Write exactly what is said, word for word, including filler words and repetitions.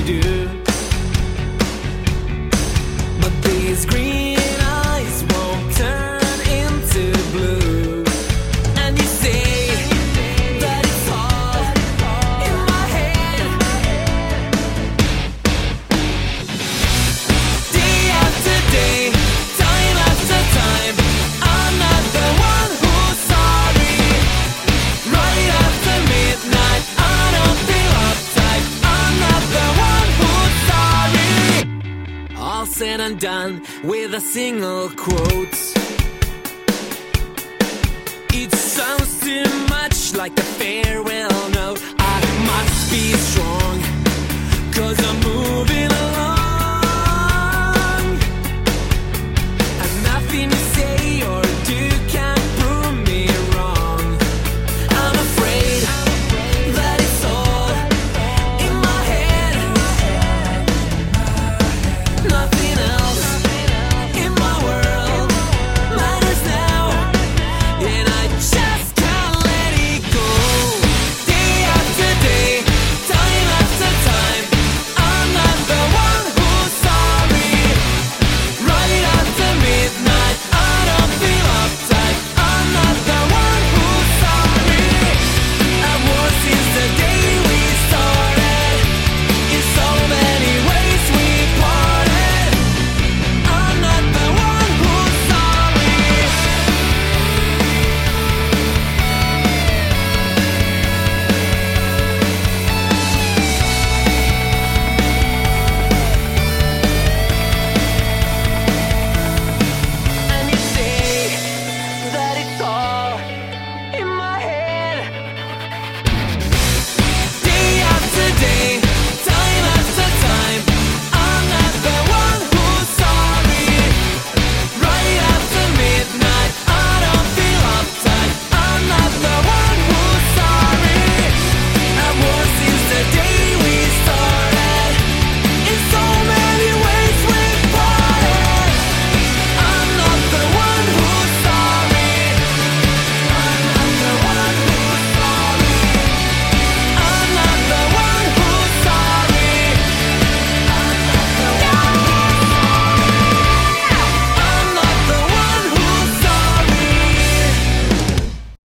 do. But these green eyes won't turn into blue. And you say that it's all in my head. Day after day, time after time, I'm not the one who's sorry. Right after midnight, I don't feel uptight. I'm not the one who's sorry. All said and done with a single quote. It sounds too much like the farewell